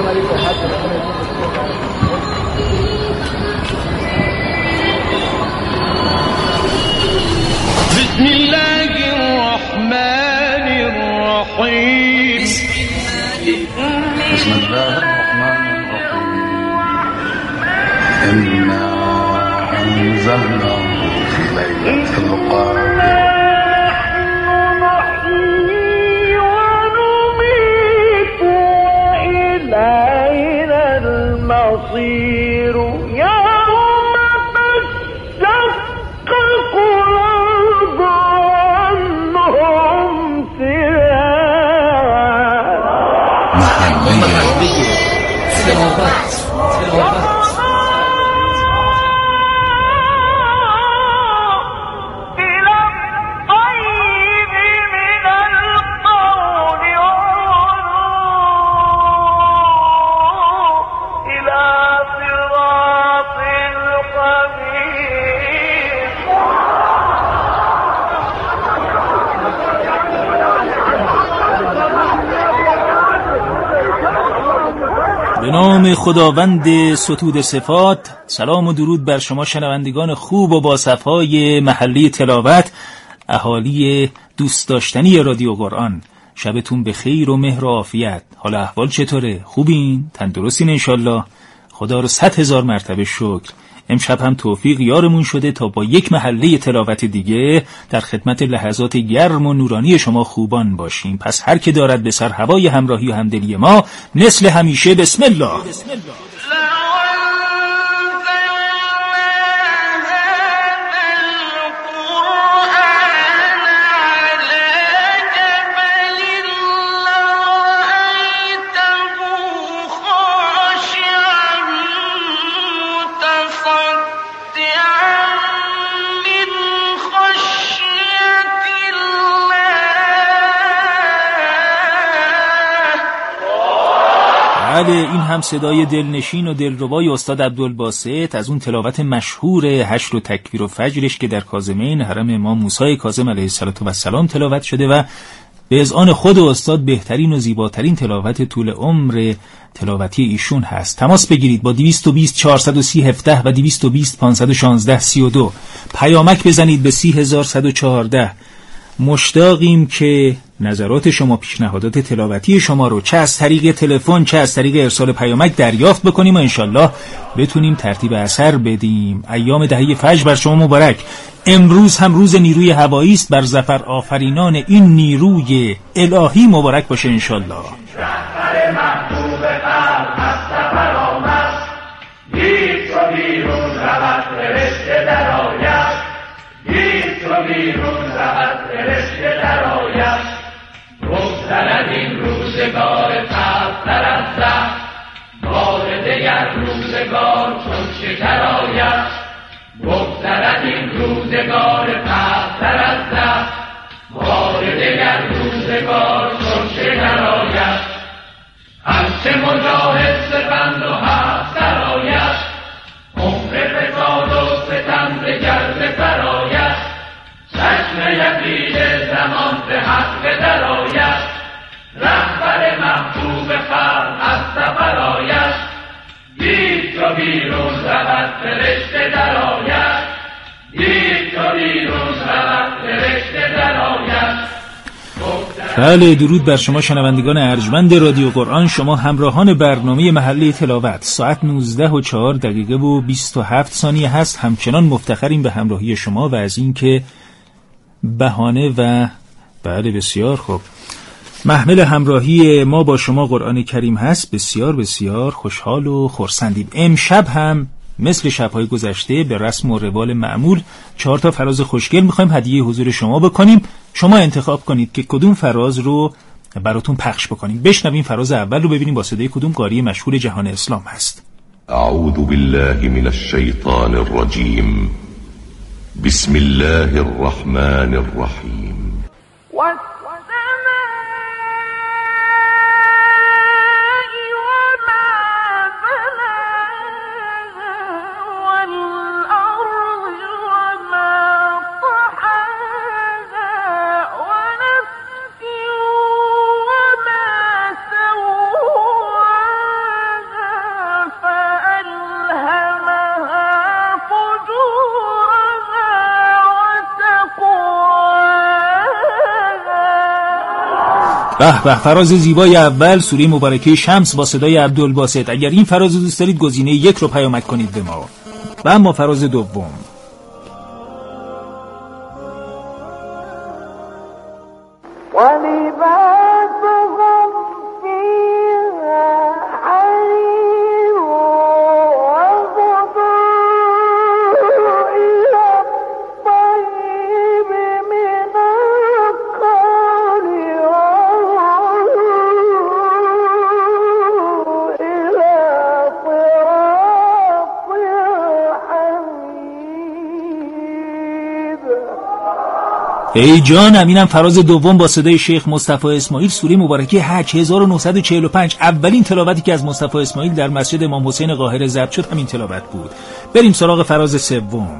بسم الله الرحمن الرحيم. بسم الله الرحمن الرحيم. إنا أنزلناه في ليلة القدر. ونميت إلينا المصير يوم تشقق الأرض عنهم سراعا. محلية تلاوات به نام خداوند ستود صفات. سلام و درود بر شما شنوندگان خوب و با صفای محلی تلاوت، اهالی دوست داشتنی رادیو قرآن. شبتون به خیر و مهر و عافیت. حال احوال چطوره؟ خوبین؟ تندرستین انشالله؟ خدا رو 100,000 مرتبه شکر. امشب هم توفیق یارمون شده تا با یک محله تلاوت دیگه در خدمت لحظات گرم و نورانی شما خوبان باشیم. پس هر که دارد به سر هوای همراهی و همدلی ما، مثل همیشه بسم الله. بله، این هم صدای دلنشین و دلربای استاد عبدالباسط از اون تلاوت مشهور حشر و تکبیر و فجرش که در کاظمین حرم امام موسی کاظم علیه السلام تلاوت شده و به اذعان خود استاد بهترین و زیباترین تلاوت طول عمر تلاوتی ایشون هست. تماس بگیرید با 220 430 17 و 220 516 32. پیامک بزنید به 30114. مشتاقیم که نظرات شما، پیشنهادات تلاوتی شما رو چه از طریق تلفن چه از طریق ارسال پیامک دریافت بکنیم و انشالله بتونیم ترتیب اثر بدیم. ایام دهه فجر بر شما مبارک. امروز هم روز نیروی هوایی است. بر ظفر آفرینان این نیروی الهی مبارک باشه انشالله. رهبر محبوب قلب از سفر آمد، گیر چو بیرون رود فرشته درآید، گیر چو بیرون رود فرشته درآید. بگذرد این روزگار تلختر از زخم، بار دگر روزگار چون شکر آید. بگذرد این روزگار تلختر از زخم، بار دگر روزگار چون شکر آید. هرچه مجاهد سپند و حق سرآید، عمر فساد و ستم ز گرد سرآید. چشم یقین زمان به حق درآید، رهبر محبوب خلق از سفر آید. دید چو بیرون رود فرشته درآید، دید چو بیرون رود فرشته درآید. بله، درود بر شما شنوندگان ارجمند رادیو قرآن، شما همراهان برنامه محله تلاوت. ساعت 19:04 و 27 ثانیه هست. همچنان مفتخریم به همراهی شما و از این که بهانه و بله بسیار خوب محمل همراهی ما با شما قرآن کریم هست. بسیار بسیار خوشحال و خرسندیم. امشب هم مثل شب‌های گذشته به رسم و روال معمول 4 تا فراز خوشگل می‌خوایم هدیه حضور شما بکنیم. شما انتخاب کنید که کدوم فراز رو براتون پخش بکنیم. بشنویم فراز اول رو، ببینیم با صدای کدوم قاری مشهور جهان اسلام هست. اعوذ بالله من الشیطان الرجیم. بسم الله الرحمن الرحیم. به به، فراز زیبای اول سوره مبارکه شمس با صدای عبدالباسط. اگر این فراز رو دوست دارید گزینه 1 رو پیامک کنید به ما. و اما فراز دوم ای جانم، اینم فراز دوم با صدای شیخ مصطفی اسماعیل، سوره مبارکه حج 1945. اولین تلاوتی که از مصطفی اسماعیل در مسجد امام حسین قاهره ضبط شد همین تلاوت بود. بریم سراغ فراز سوم.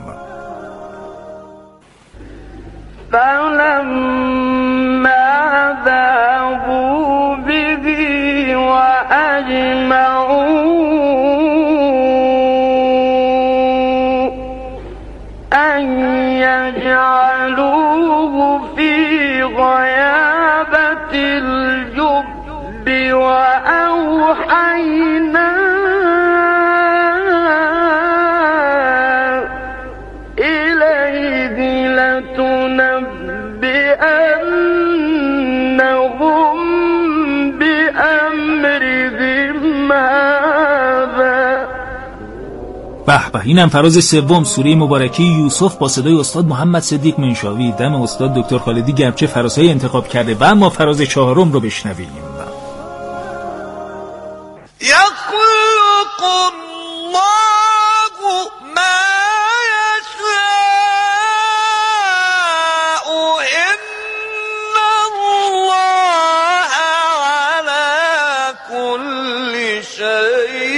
به به، اینم فراز سوم سوره مبارکه یوسف با صدای استاد محمد صدیق منشاوی. دم استاد دکتر خالدی گرچه فرازهای انتخاب کرده. و اما فراز چهارم رو بشنویم. یخلق الله ما یشاء ان الله على كل شيء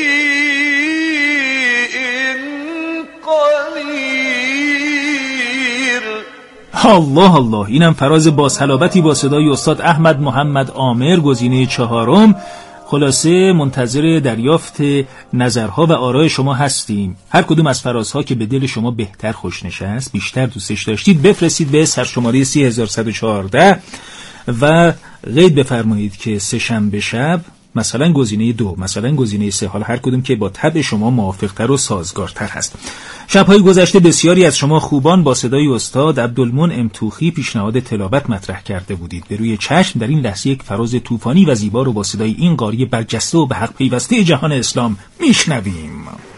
الله الله، اینم فراز با صلابتی با صدای استاد احمد محمد عامر، گزینه چهارم. خلاصه منتظر دریافت نظرها و آراء شما هستیم. هر کدوم از فرازها که به دل شما بهتر خوش نشست، بیشتر دوستش داشتید، بفرستید به سرشماره 3114 و قید بفرمایید که سه شنبه شب مثلا گزینه 2، مثلا گزینه 3، حالا هر کدوم که با طبع شما موافقتر و سازگارتر هست. شب‌های گذشته بسیاری از شما خوبان با صدای استاد عبدالمنعم توخی پیشنهاد تلاوت مطرح کرده بودید. به روی چشم در این لحظه یک فراز طوفانی و زیبا رو با صدای این قاری برجسته و به حق پیوسته جهان اسلام میشنویم.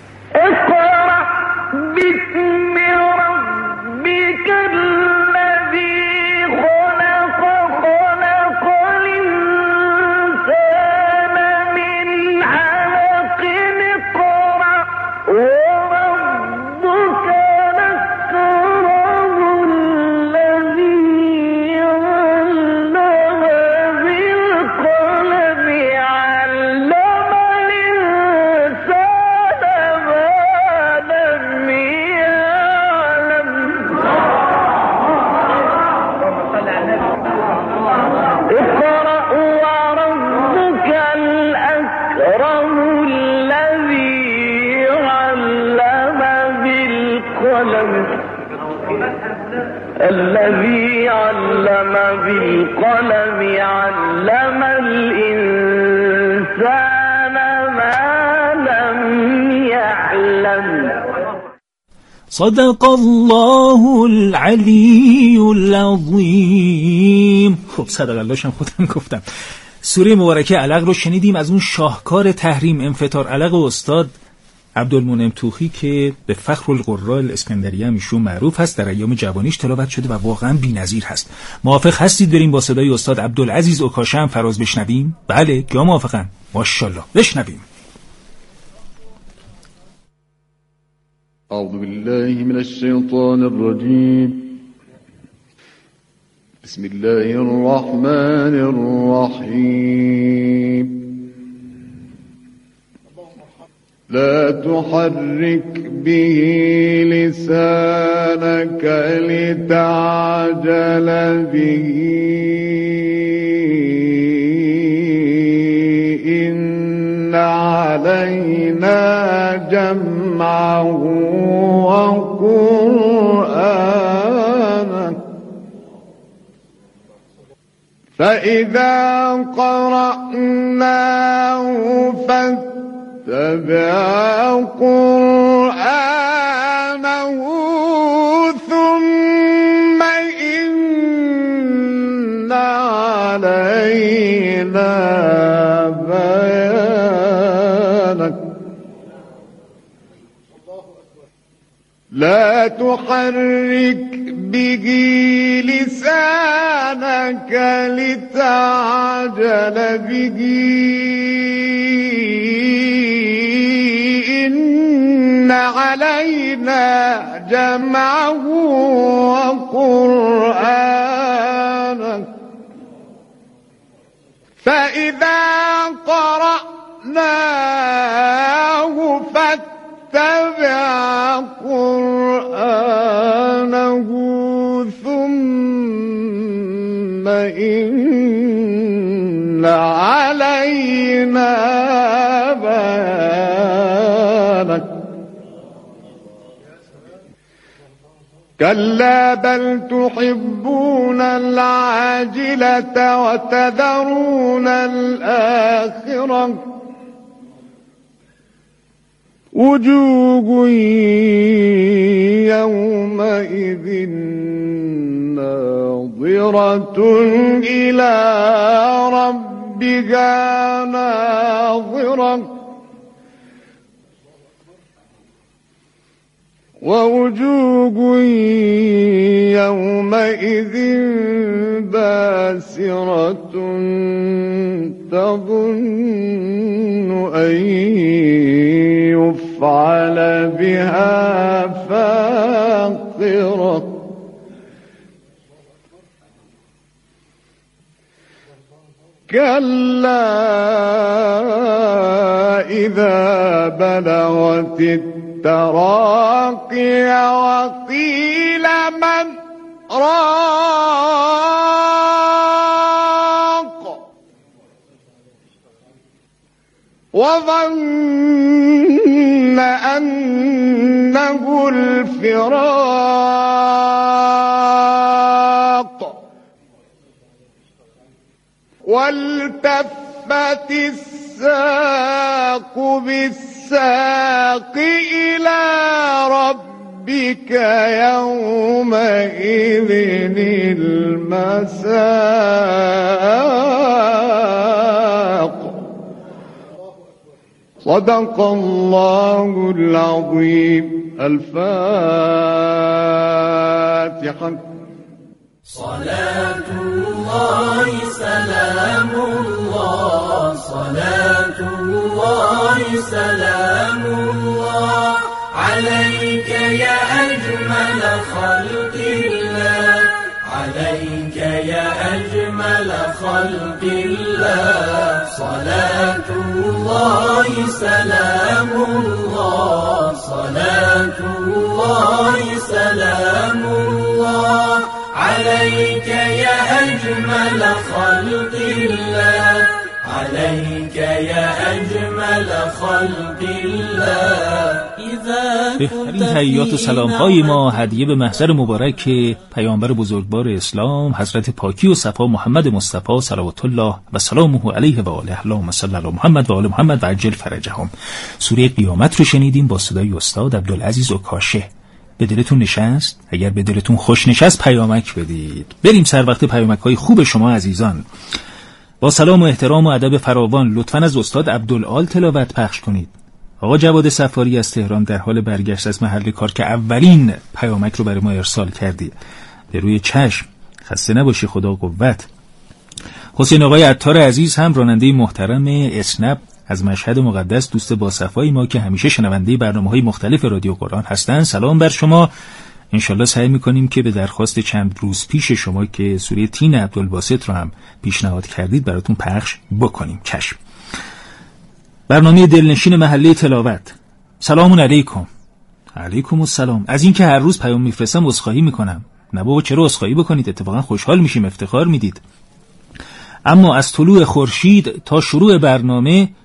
الذي علم بالقلم علم الإنسان ما لم يعلم. صدق الله العلی العظیم. خب صدق الله شم خودم گفتم. سوره مبارکه علق رو شنیدیم از اون شاهکار تحریم انفطار علق استاد عبدالمنعم توخی که به فخر القراء الاسکندریه هم ایشون معروف هست. در ایام جوانیش تلاوت شده و واقعا بی‌نظیر هست. موافق هستید بریم با صدای استاد عبدالعزیز اوکاشه هم فراز بشنویم؟ بله، کیا موافقن؟ ماشاءالله، بشنویم. أعوذ بالله من الشيطان الرجيم. بسم الله الرحمن الرحيم. لا تحرك به لسانك لتعجل به إن علينا جمعه وقرآنه فإذا قرأناه فاتبع قرآنه ثم إن علينا بيانه لا تحرك به لسانك لتعجل به إن علينا جمعه وقرآنه فإذا قرأناه فاتبع قرآنه ثم إن علينا بيانه كلا بل تحبون العاجلة وتذرون الآخرة وجوه يومئذ ناظرة إلى ربها ناظرة ووجوه يومئذ باسرة تظن أن يفعل بها فاقرة كلا إذا بلغت التراقي وقيل من راق وظن أنه الفراق والتفت الساق بالساق إلى ربك يومئذ المساق صدق الله العظيم. الفاتحة. صلاة الله سلام الله صلاة الله سلام الله عليك يا أجمل خلق الله عليك يا أجمل خلق الله صلاة الله سلام الله صلاة الله سلام الله عليك يا أجمل خلق الله عليك يا أجمل خلق الله. بهترین تحیات و سلام‌های ما هدیه به محضر مبارک پیامبر بزرگوار اسلام حضرت پاکی و صفا محمد مصطفی صلوات الله و سلامه علیه و آله. اللهم صل علی محمد و آل محمد و عجل فرجهم. سوره قیامت رو شنیدیم با صدای استاد عبدالعزیز اوکاشه. به دلتون نشست؟ اگر به دلتون خوش نشست پیامک بدید. بریم سر وقت پیامک‌های خوب شما عزیزان. با سلام و احترام و ادب فراوان لطفاً از استاد عبدالعال تلاوت پخش کنید. آقا جواد سفاری از تهران در حال برگشت از محل کار که اولین پیامک رو برای ما ارسال کردی. به روی چشم. خسته نباشی، خدا قوت. حسین آقای عطار عزیز هم راننده محترم اسنپ از مشهد مقدس، دوست با صفای ما که همیشه شنونده برنامه‌های مختلف رادیو قرآن هستن، سلام بر شما. انشالله سعی میکنیم که به درخواست چند روز پیش شما که سوره تین عبدالباسط رو هم پیشنهاد کردید براتون پخش بکنیم. چشم. برنامه دلنشین محله تلاوت. سلام علیکم. علیکم السلام. از این که هر روز پیام میفرستم عذرخواهی میکنم. نه بابا چرا عذرخواهی بکنید، اتفاقا خوشحال میشیم، افتخار میدید. اما از طلوع خورشید تا شروع برنامه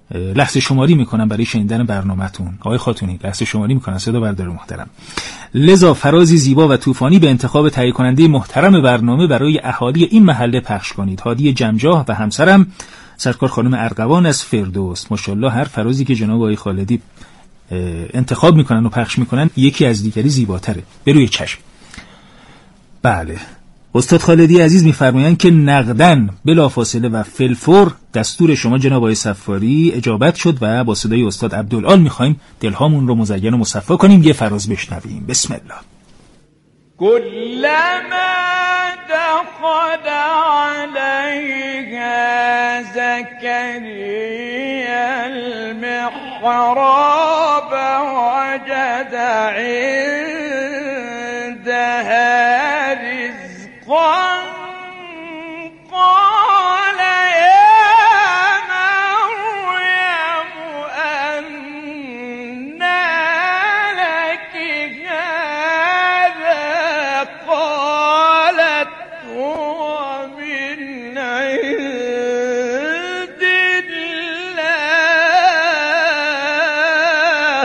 لحظه شماری میکنن برای شنیدن برنامه‌تون. آقای خاتونی لحظه شماری میکنن، صدا بردار محترم. لذا فرازی زیبا و طوفانی به انتخاب تهیه کننده محترم برنامه برای اهالی این محله پخش کنید. هادی جمجاه و همسرم سرکار خانم ارغوان از فردوس. ماشاءالله هر فرازی که جناب آقای خالدی انتخاب میکنن و پخش میکنن یکی از دیگری زیباتره به روی چشم. بله، استاد خالدی عزیز میفرمایند که نقدن بلافاصله و فلفور دستور شما جناب آقای صفاری اجابت شد و با صدای استاد عبدالعال میخوایم دلهامون رو مزین و مصفا کنیم. یه فراز بشنویم. بسم الله. كلما دخل عليها زكريا المحراب وجد عندها رزقا قال يا مريم أنى لك هذا قالت هو من عند الله.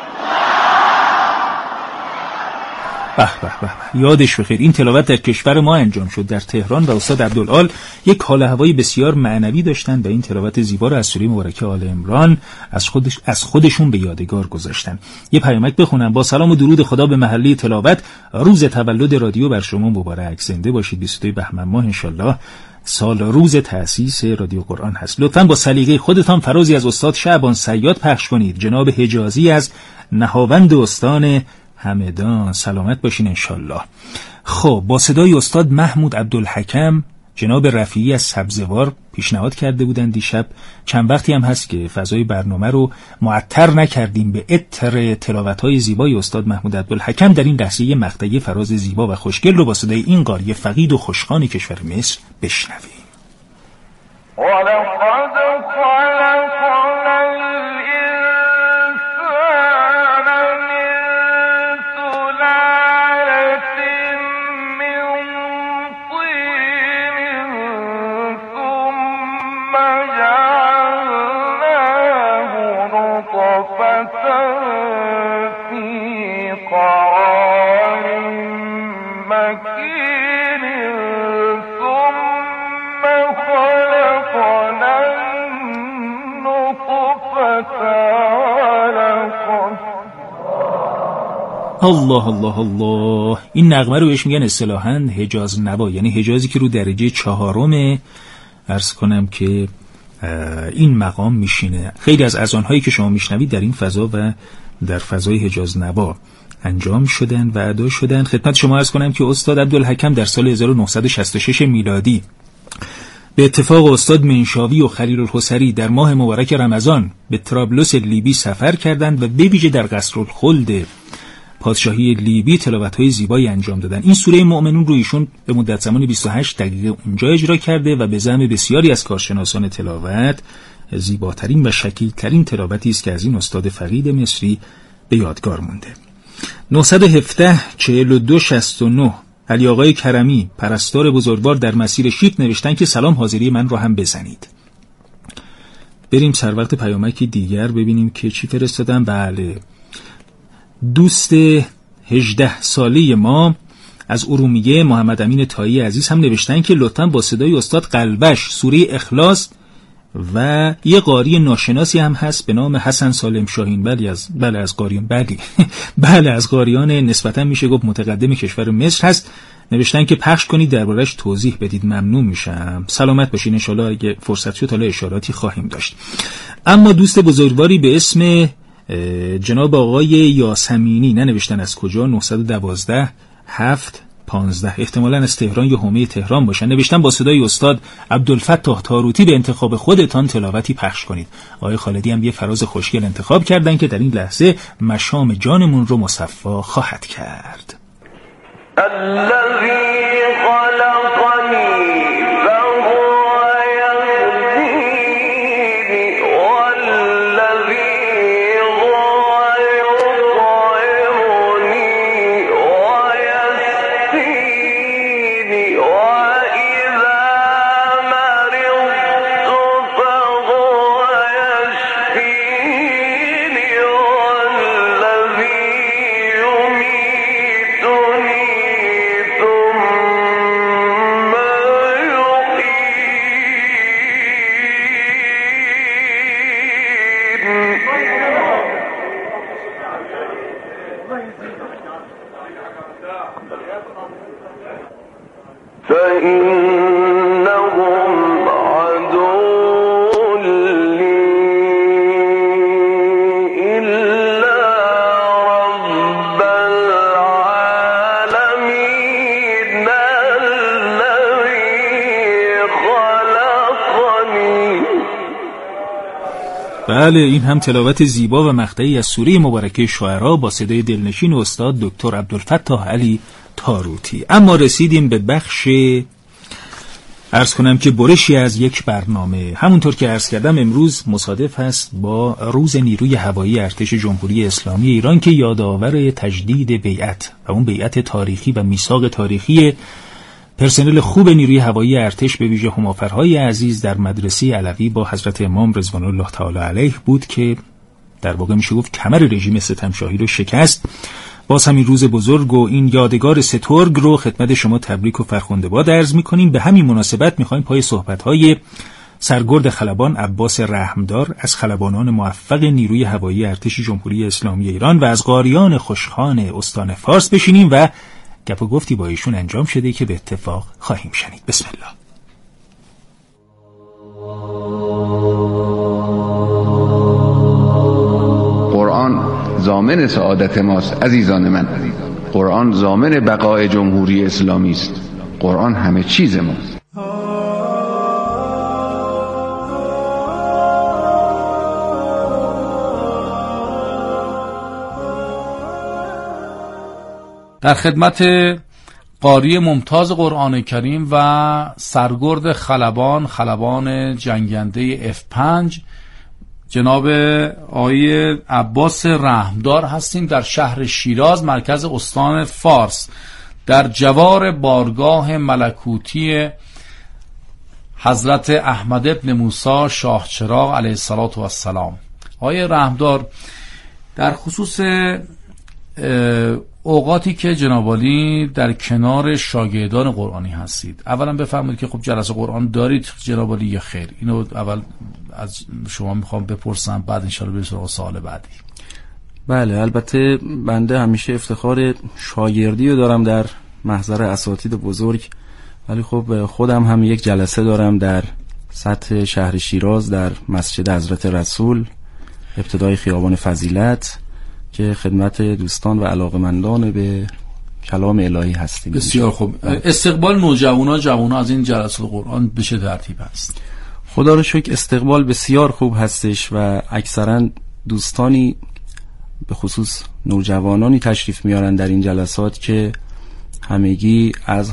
به به به، یادش بخیر. این تلاوت در کشور ما انجام شد در تهران و استاد عبدالعال یک حال هوایی بسیار معنوی داشتن و این تلاوت زیبا را از سوره مبارکه آل عمران از خودشون به یادگار گذاشتن. یه پیامک بخونم. با سلام و درود خدا به محله تلاوت، روز تولد رادیو بر شما مبارک. زنده باشید. 22 بهمن ماه انشالله سال روز تأسیس رادیو قرآن هست. لطفاً با سلیقه خودتان فرازی از استاد شعبان صیاد پخش کنید. جناب حجازی از نهاوند استان همدان، سلامت باشین انشالله. خب با صدای استاد محمود عبدالحکم جناب رفیعی از سبزوار پیشنهاد کرده بودن دیشب. چند وقتی هم هست که فضای برنامه رو معطر نکردیم به عطر تلاوت‌های زیبای استاد محمود عبدالحکم. در این لحظه یه مقطعی فراز زیبا و خوشگل رو با صدای این قاری فقید و خوشخوان کشور مصر بشنویم. ولقد خلقنا الله الله الله. این نغمه رو بهش میگن اصطلاحاً حجاز نوا، یعنی حجازی که رو درجه 4 عرض کنم که این مقام میشینه. خیلی از اذان‌هایی که شما میشنوید در این فضا و در فضای حجاز نوا انجام شدن و ادا شدن. خدمت شما عرض کنم که استاد عبدالحکم در سال 1966 میلادی به اتفاق استاد منشاوی و خلیل الحسری در ماه مبارک رمضان به طرابلس لیبی سفر کردند و به ویژه در قصرالخلد پادشاهی لیبی تلاوت‌های زیبایی انجام دادن. این سوره مؤمنون رو ایشون به مدت زمان 28 دقیقه اونجا اجرا کرده و به زعم بسیاری از کارشناسان تلاوت زیباترین و شکیل‌ترین تلاوتی است که از این استاد فقید مصری به یادگار مونده. 917 42 69 علی آقای کرمی پرستار بزرگوار در مسیر شیک نوشتن که سلام، حاضری من رو هم بزنید. بریم سر وقت پیامکی دیگر ببینیم که چی فرستادن. بله، دوست 18 ساله ما از ارومیه محمد امین تایی عزیز هم نوشتن که لطفاً با صدای استاد قلبش سوره اخلاص و یه قاری ناشناسی هم هست به نام حسن سالم شاهین، بله از قاریان نسبتاً میشه گفت متقدم کشور مصر هست. نوشتن که پخش کنید دربارش توضیح بدید، ممنون میشم. سلامت باشین، ان شاءالله اگه فرصت شد حالا اشاراتی خواهیم داشت. اما دوست بزرگواری به اسم جناب آقای یاسمینی ننوشتن از کجا، 912 715 احتمالاً از تهران یا حومه تهران باشن. نوشتن با صدای استاد عبدالفتاح تاروتی به انتخاب خودتان تلاوتی پخش کنید. آقای خالدی هم یه فراز خوشگل انتخاب کردن که در این لحظه مشام جانمون رو مصفا خواهد کرد. الذي خلقني بله، این هم تلاوت زیبا و مقطعی از سوره مبارکه شعرا با صدای دلنشین استاد دکتر عبدالفتاح علی تاروتی. اما رسیدیم به بخش عرض کنم که برشی از یک برنامه. همونطور که عرض کردم امروز مصادف هست با روز نیروی هوایی ارتش جمهوری اسلامی ایران که یادآور تجدید بیعت و اون بیعت تاریخی و میثاق تاریخی پرسنل خوب نیروی هوایی ارتش به ویژه همافرهای عزیز در مدرسه علوی با حضرت امام رضوان الله تعالی علیه بود که در واقع میشه گفت کمر رژیم ستمشاهی رو شکست. باز همین روز بزرگ و این یادگار سترگ رو خدمت شما تبریک و فرخنده باد عرض میکنیم. به همین مناسبت میخوایم پای صحبت‌های سرگرد خلبان عباس رحمدار از خلبانان موفق نیروی هوایی ارتش جمهوری اسلامی ایران و از قاریان خوشخوان استان فارس بشینیم و گپ و گفتی با ایشون انجام شده که به اتفاق خواهیم شنید. بسم الله. قرآن ضامن سعادت ماست عزیزان من. قرآن ضامن بقای جمهوری اسلامی است. قرآن همه چیز ماست. در خدمت قاری ممتاز قرآن کریم و سرگرد خلبان جنگنده F5 جناب آقای عباس رحمدار هستیم در شهر شیراز مرکز استان فارس در جوار بارگاه ملکوتی حضرت احمد ابن موسی شاه چراغ علیه السلام. آقای رحمدار، در خصوص اوقاتی که جناب عالی در کنار شاگردان قرآنی هستید، اولا بفرمایید که خب جلسه قرآن دارید جناب عالی یا خیر؟ اینو اول از شما میخوام بپرسم، بعد انشاءالله بریم سراغ سوال بعدی. بله، البته بنده همیشه افتخار شاگردی رو دارم در محضر اساتید بزرگ، ولی خب خودم هم یک جلسه دارم در سطح شهر شیراز در مسجد حضرت رسول ابتدای خیابان فضیلت که خدمت دوستان و علاقمندان به کلام الهی هستیم. بسیار خوب. استقبال جوانان از این جلسات قرآن به چه ترتیب است؟ خدا رو شکر استقبال بسیار خوب هستش و اکثرا دوستانی به خصوص نوجوانانی تشریف میارن در این جلسات که همگی از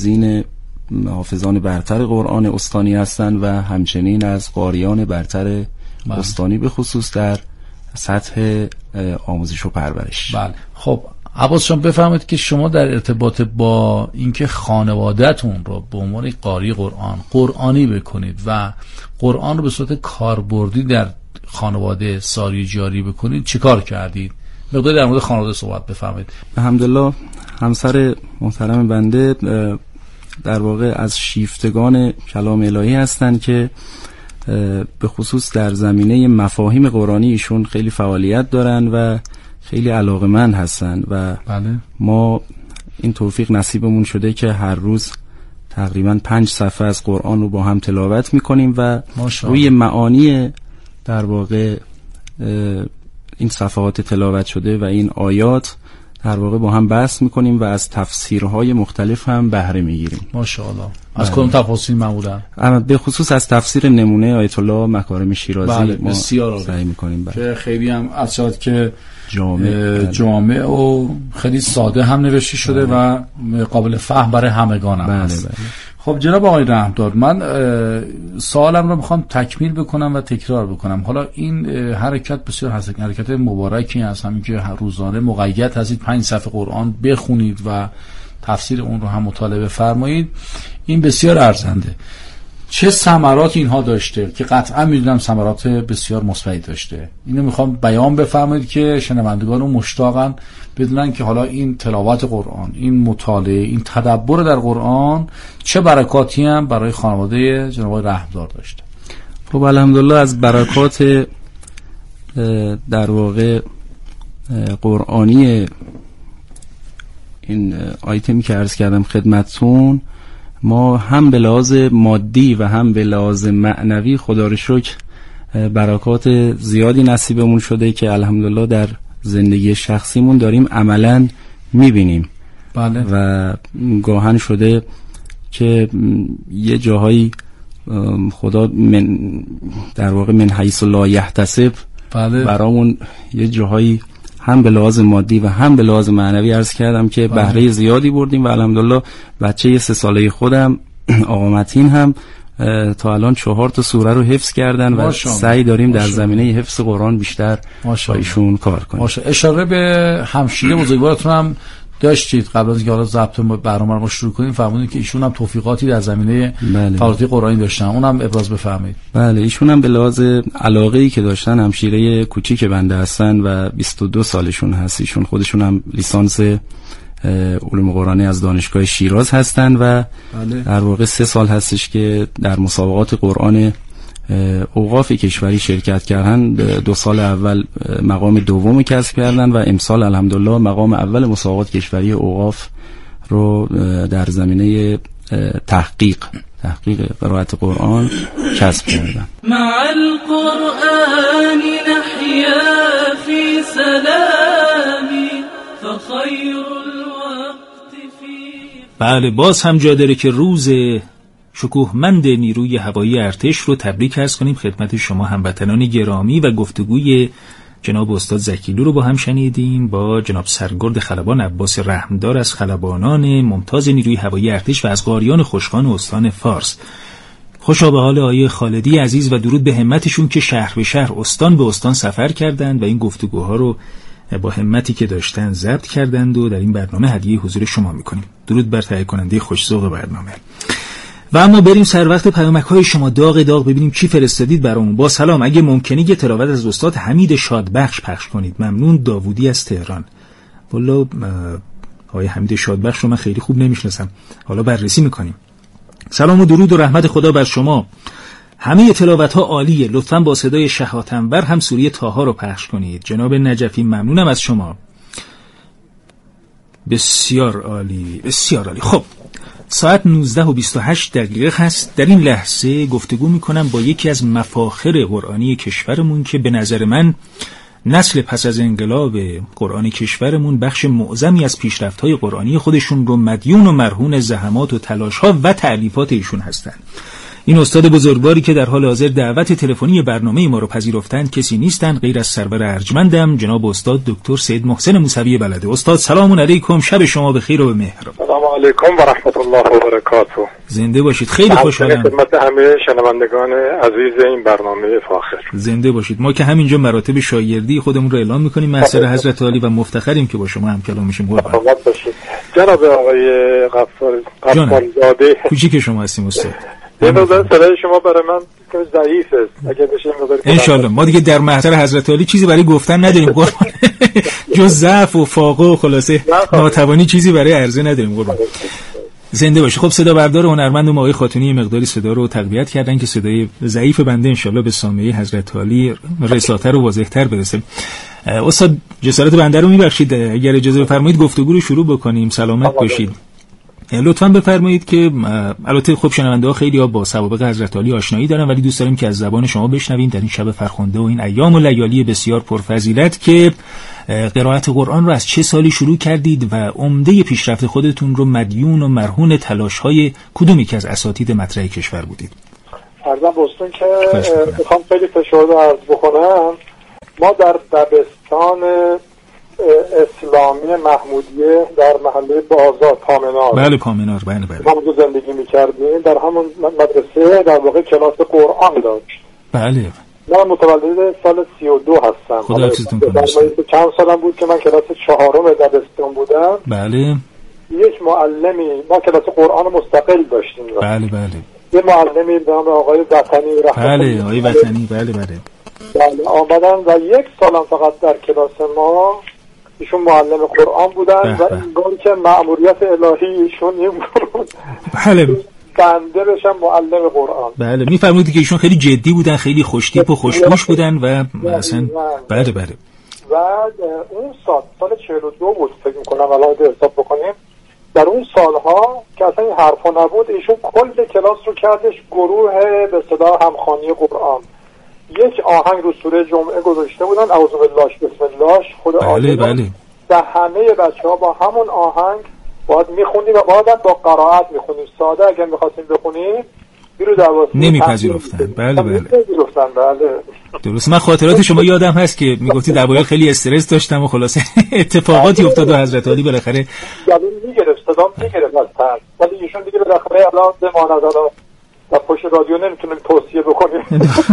حافظان برتر قرآن استانی هستند و همچنین از قاریان برتر استانی به خصوص در سطح آموزش و پرورش. بله. خب عباس شما بفرمایید که شما در ارتباط با اینکه خانواده‌تون رو به عنوان قاری قرآنی بکنید و قرآن رو به صورت کاربردی در خانواده ساری جاری بکنید چه کار کردید؟ مقدار در مورد خانواده صحبت بفرمایید. الحمدلله همسر محترم بنده در واقع از شیفتگان کلام الهی هستند که به خصوص در زمینه مفاهیم قرآنی ایشون خیلی فعالیت دارن و خیلی علاقمند هستن و بله. ما این توفیق نصیبمون شده که هر روز تقریبا 5 صفحه از قرآن رو با هم تلاوت میکنیم و روی معانی در واقع این صفحات تلاوت شده و این آیات در واقع با هم بحث میکنیم و از تفسیرهای مختلف هم بهره میگیریم. ماشاءالله. از کدوم تفاسیر معمولا؟ به خصوص از تفسیر نمونه آیت الله مکارم شیرازی. بله، ما بسیار سعی میکنیم که خیلی هم از شاید که جامع و خیلی ساده هم نوشته شده و قابل فهم برای همگان هم هست. بله. خب جناب آقای رحمدار، من سوالم رو میخوام تکمیل بکنم و تکرار بکنم. حالا این حرکت بسیار حرکت مبارکی است، همین که روزانه مقید هستید 5 صفحه قرآن بخونید و تفسیر اون رو هم مطالعه فرمایید، این بسیار ارزنده. چه ثمرات اینها داشته که قطعا میدونم ثمرات بسیار مثبتی داشته، اینو میخوام بیان بفرمایید که شنوندگان مشتاقن بدونن که حالا این تلاوت قرآن، این مطالعه، این تدبر در قرآن چه برکاتی هم برای خانواده جناب آقای رحمدار داشته. خب الحمدلله از برکات در واقع قرآنی این آیتمی که عرض کردم خدمتتون، ما هم به لحاظ مادی و هم به لحاظ معنوی خدا رو شکر برکات زیادی نصیبمون شده که الحمدلله در زندگی شخصیمون داریم عملاً میبینیم. بله. و گاهن شده که یه جاهایی خدا در واقع من حیث لا یحتسب برامون یه جاهایی هم به لحاظ مادی و هم به لحاظ معنوی عرض کردم که بهره زیادی بردیم و الحمدلله بچه 3 ساله خودم آقا متین هم تا الان 4 سوره رو حفظ کردن و سعی داریم در زمینه حفظ قرآن بیشتر با ایشون کار کنیم. اشاره به همشیره بزرگوارتون هم داشتید قبل از اینکه حالا ضبط برنامه رو شروع کنیم، فرمودید که ایشون هم توفیقاتی در زمینه فعالیت قرآنی داشتن، اونم ابراز بفرمایید. بله، ایشون هم به لحاظ علاقه‌ای که داشتن، همشیره کوچیک بنده هستن و 22 سالشون هست. ایشون خودشون هم لیسانس علوم قرآنی از دانشگاه شیراز هستن و در واقع 3 سال هستش که در مسابقات قرآن اوقاف کشوری شرکت کردن. 2 سال اول مقام دوم کسب کردن و امسال الحمدلله مقام اول مسابقات کشوری اوقاف رو در زمینه تحقیق قرائت قرآن کسب کردن. مع القرآن نحیا فی سلامی فخیر الوقت فی. بله، باز هم جا داره که روز شکوهمند نیروی هوایی ارتش رو تبریک عرض کنیم خدمت شما هموطنان گرامی و گفتگوی جناب استاد زکیلو رو با هم شنیدیم با جناب سرگرد خلبان عباس رحمدار از خلبانان ممتاز نیروی هوایی ارتش و از قاریان خوشخوان استان فارس. خوشا به حال آقای خالدی عزیز و درود به همتشون که شهر به شهر، استان به استان سفر کردند و این گفتگوها رو با همتی که داشتن ضبط کردند و در این برنامه هدیه حضور شما میکنیم. درود بر تهیه کننده خوش‌ذوق برنامه. و اما بریم سر وقت پیامک‌های شما داغ ببینیم چی فرستادید برامون. با سلام، اگه ممکنه یه تلاوت از استاد حمید شادبخش پخش کنید ممنون. داوودی از تهران. والا آقای حمید شادبخش رو من خیلی خوب نمیشناسم، حالا بررسی میکنیم. سلام و درود و رحمت خدا بر شما. همه تلاوت‌ها عالیه، لطفاً با صدای شهاتنبر هم سوره طه رو پخش کنید. جناب نجفی ممنونم از شما. بسیار عالی، بسیار عالی. خب ساعت 19:28 هست. در این لحظه گفتگو میکنم با یکی از مفاخر قرآنی کشورمون که به نظر من نسل پس از انقلاب قرآن کشورمون بخش معظمی از پیشرفت‌های قرآنی خودشون رو مدیون و مرهون زحمات و تلاش‌ها و تألیفات ایشون هستن. این استاد بزرگواری که در حال حاضر دعوت تلفنی برنامه ما رو پذیرفتند کسی نیستند غیر از سرور ارجمندم جناب استاد دکتر سید محسن موسوی بلده. استاد سلام علیکم، شب شما بخیر و به مهر. سلام علیکم و رحمت الله و برکاته. زنده باشید. خیلی خوشحالم. خدمت همه شنوندگان عزیز این برنامه فاخر. زنده باشید. ما که همینجا مراتب شاگردی خودمون رو اعلام می‌کنیم محضر حضرت عالی و مفتخریم که با شما هم کلام میشیم. قربان باشید. جناب آقای غفارزاده کوچیک شما هستیم استاد. یه مقدار صدای شما برای من ضعیف است، اگه بشه انشالله. ما دیگه در محضر حضرت عالی چیزی برای گفتن نداریم قربان، جز ضعف و فاقه و خلاصه ناتوانی چیزی برای عرضه نداریم قربان. زنده باشی. خب صدا بردار هنرمندم آقای خاتونی مقداری صدا رو تقویت کردن که صدای ضعیف بنده انشالله به سامعه حضرت عالی رساتر و واضح‌تر برسه. استاد جسارت بنده رو میبخشید، اگر اجازه بفرمایید گفتگو رو شروع بکنیم. سلامت باشید. لطفاً بفرمایید که البته خب شنونده‌ها خیلی‌ها با سوابق حضرت عالی آشنایی دارن ولی دوست داریم که از زبان شما بشنویم در این شب فرخنده و این ایام و لیالی بسیار پرفضیلت که قرائت قرآن رو از چه سالی شروع کردید و عمده پیشرفت خودتون رو مدیون و مرهون تلاش‌های کدومی که از اساتید مطرح کشور بودید؟ عرضم بستون که میخوام خیلی فشرده عرض بکنم. ما در دبستان اسلامی محمودیه در محله بازار پامنار، بله پامنار، بله ما اونجا زندگی میکردیم. در همون مدرسه در واقع کلاس قرآن داشت. بله. من متولد سال 32 هستم. خدا حفظتون کنه. چند سالم بود که من کلاس 4 دبستان بودم. بله. یک معلمی، ما کلاس قرآن مستقل داشتیم. بله بله. یه معلمی به نام آقای وطنی رحمت الله. بله آقای وطنی، بله بله. بله آمدن و 1 سالم فقط در کلاس ما ایشون معلم قرآن بودن و انگار که مأموریت الهی ایشون این بود. بله. بنده بشم معلم قرآن. بله میفرمایید که ایشون خیلی جدی بودن، خیلی خوشتیپ و خوشگوش بودن و اصلا بله بله. و اون سال 42 بود فکر می‌کنم الان حساب بکنیم. در اون سالها که اصلا این حرفا نبود ایشون کل کلاس رو کردش گروه به اصطلاح همخوانی قرآن. یک آهنگ رو سوره جمعه گذاشته بودن اعوذ بالله بسم الله خود بله بله. و همه بچه‌ها با همون آهنگ باید می‌خوندیم و باید با قرائت می‌خوندیم. ساده اگر می‌خواستیم بخونیم نمیپذیرفتن. بله بله بله درست. من خاطرات شما یادم هست که میگفتی در اوایل خیلی استرس داشتم و خلاصه اتفاقاتی افتاد و حضرت علی بالاخره زبون میگرفت، صدام میگرفت از ترس، ولی ایشون دیگه بالاخره الان بماند الان و پشت رادیو نمیتونیم توصیه بکنیم.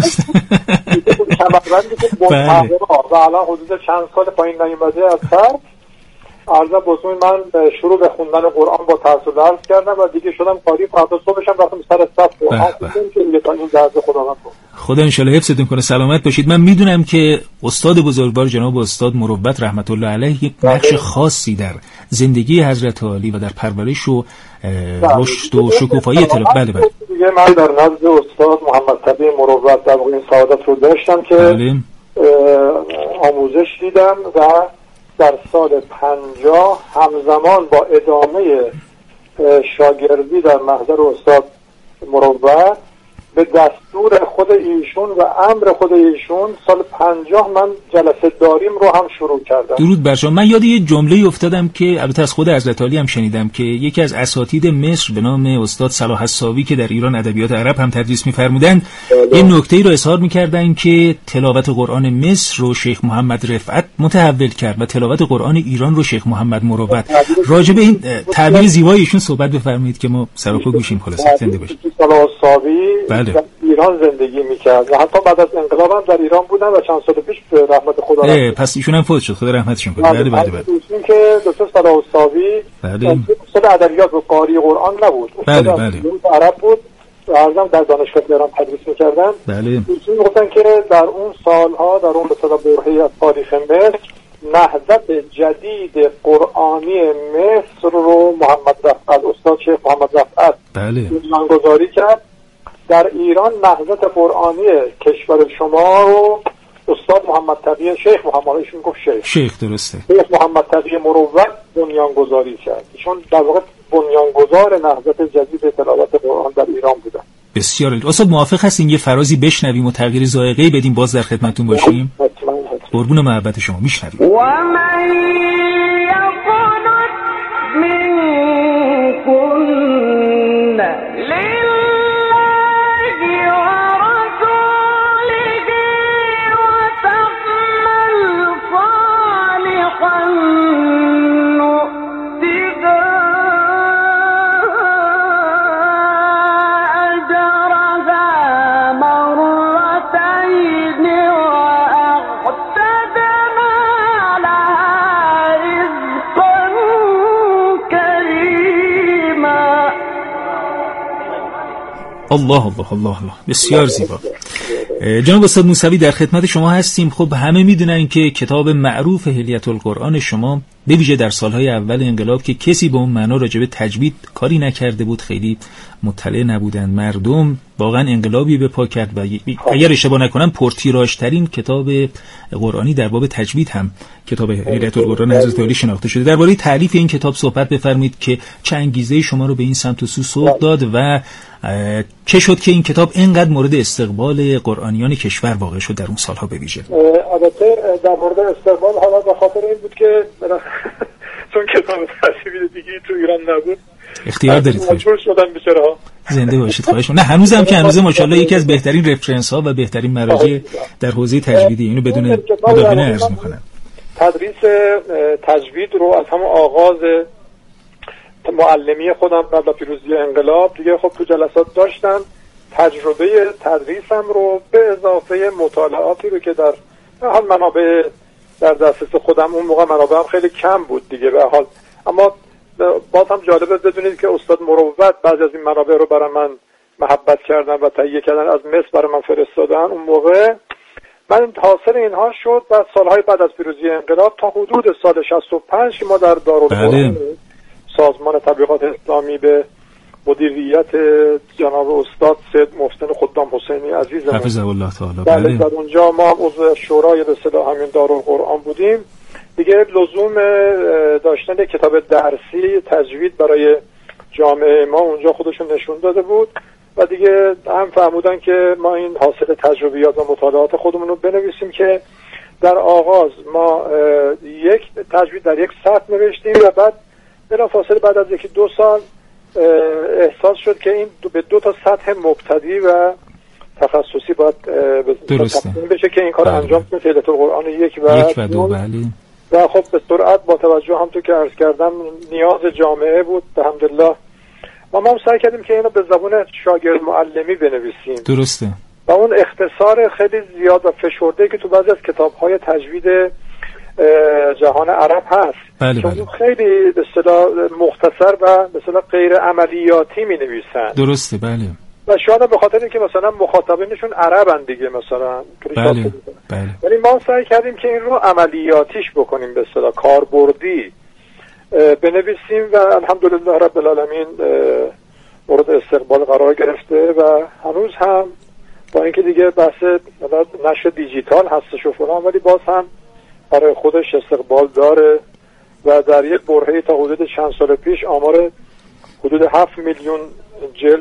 کمربندی که بله. و الان حدود چند سال پایین نیومده از ترس. عرضم بزرگ من شروع به خوندن قرآن با ترس و لرز کردم و دیگه شدم قاری. فردا صبحشم رفتم سر صف قرآن خوندم که دیگه تا این درد خداوند بود. خدا انشالله حفظتون کنه، سلامت باشید. من میدونم که استاد بزرگوار جناب استاد مروت رحمت الله علیه یک نقش خاصی در زندگی حضرت علی و در پرورش و رشد و شکوفایی اطلاع. بله بله دیگه من در نزد استاد محمد تقی مروت در این سعادت رو داشتم که بله. آموزش دیدم و در سال 50 همزمان با ادامه شاگردی در محضر استاد مروت به دستور خود ایشون و امر خود ایشون سال 50 من جلسه داریم رو هم شروع کردم. درود بر شما. من یاد یه جمله افتادم که البته از خود حضرت علی هم شنیدم که یکی از اساتید مصر به نام استاد صلاح الصاوی که در ایران ادبیات عرب هم تدریس می‌فرمودند یه نکته‌ای رو اظهار می‌کردن که تلاوت قرآن مصر رو شیخ محمد رفعت متحول کرد و تلاوت قرآن ایران رو شیخ محمد مروت. راجع به این تعبیر زیبای ایشون صحبت بفرمایید که ما سر و پا گوشیم. خلاص زنده باشید. صلاح الصاوی بله. در ایران زندگی میکرد و حتی بعد از انقلاب هم در ایران بودن و چند سال پیش به رحمت خدا پس ایشون هم فوت شد، خدا رحمتشون کنه. بله بله بله. این که دکتر صلاح الصاوی بله. استاد ادبیات و قاری قرآن نبود. بله بله. عرب بود و ارزم در دانشگاه تهران تدریس میکردن. بله. ایشون گفتن که در اون سالها در اون به اصطلاح برهه‌ای از تاریخ مصر نهضت جدید قرآنی مصر رو محمد رفعت استاد شیخ محمد رفعت بله بنیانگذاری کرد. در ایران نهضت قرآنی کشور شما رو استاد محمد تقی شیخ محمد ایشون گفت شیخ درسته شیخ محمد تقی مروت بنیانگذاری کرد. ایشون در واقع بنیانگذار نهضت جدید تلاوت قرآن در ایران بودن. بسیار عالی. استاد موافق هستین یه فرازی بشنویم و تغییر ذائقه‌ای بدیم باز در خدمتتون باشیم؟ قربون محبت شما میشنویم. و من یقنط منکن الله الله الله الله. بسیار زیبا. جناب استاد موسوی در خدمت شما هستیم. خب همه میدونن که کتاب معروف حلیة القرآن شما به ویژه در سالهای اول انقلاب که کسی به اون معنا راجع به تجوید کاری نکرده بود، خیلی مطلع نبودن مردم، واقعا انقلابی به پا کرد و اگر اشتباه نکنم پرتیراژترین کتاب قرآنی در باب تجوید هم کتاب حلیة القرآن حضرت علی شناخته شده. درباره تالیف این کتاب صحبت بفرمایید که چه انگیزه شما رو به این سمت و سو سوق داد و چه شد که این کتاب اینقدر مورد استقبال قرآنیان کشور واقع شد در اون سالها به ویژه؟ البته در مورد استقبال حالا به خاطر این بود که چون کتاب تجوید دیگه تو ایران نبود اختیار دارید. مجبور شدن بیچاره‌ها. زنده باشید. خواهش می‌کنم. نه هنوزم که هنوز ماشاءالله یکی از بهترین رفرنس ها و بهترین مراجع در حوزه تجویدی، اینو بدون مداهنه عرض می‌کنم. تدریس تجوید رو از همون آغاز معلمی خودم قبل پیروزی انقلاب دیگه خب تو جلسات داشتم. تجربه تدریسم رو به اضافه مطالعاتی رو که در حال منابع در دسترس خودم، اون موقع منابعم خیلی کم بود دیگه به حال، اما باز هم جالبه بدونید که استاد مروت بعضی از این منابع رو برای من محبت کردن و تهیه کردن، از مصر برای من فرستادن. اون موقع من حاصل اینها شد و سالهای بعد از پیروزی انقلاب تا حدود سال 65 ما در دارالقرآن سازمان تبلیغات اسلامی به مدیریت جناب استاد سید محسن خدام حسینی عزیز حفظه الله تعالی در اونجا ما عضو شورای به اصطلاح همین دارالقرآن بودیم. دیگه لزوم داشتن کتاب درسی تجوید برای جامعه ما اونجا خودشون نشون داده بود و دیگه هم فهمودن که ما این حاصل تجربیات و مطالعات خودمون رو بنویسیم که در آغاز ما یک تجوید در یک سطر نوشتیم و بعد بلافاصله بعد از 1-2 سال احساس شد که این به 2 تا سطح مبتدی و تخصصی باید تقسیم بشه که این کار انجام کنه. تلاوت القرآن 1 و 2 بله. و خب به سرعت با توجه هم تو که عرض کردم نیاز جامعه بود الحمدلله و ما هم سعی کردیم که اینو به زبان شاگرد معلمی بنویسیم. درسته. و اون اختصار خیلی زیاد و فشرده که تو بعضی از کتاب‌های تجوید جهان عرب هست. بله چون بله. خیلی به اصطلاح مختصر و به اصطلاح غیر عملیاتی می‌نویسن. درسته بله. و شاید به خاطر اینکه مثلا مخاطبینشون عربن دیگه مثلا. بله بله. ولی ما سعی کردیم که این رو عملیاتیش بکنیم به اصطلاح کاربردی بنویسیم و الحمدلله رب العالمین مورد استقبال قرار گرفته و هنوز هم با اینکه دیگه بحث نشر دیجیتال هستش و فلان ولی باز هم برای خودش استقبال داره و در یک برهه‌ای تا حدود چند سال پیش آمار حدود 7 میلیون جلد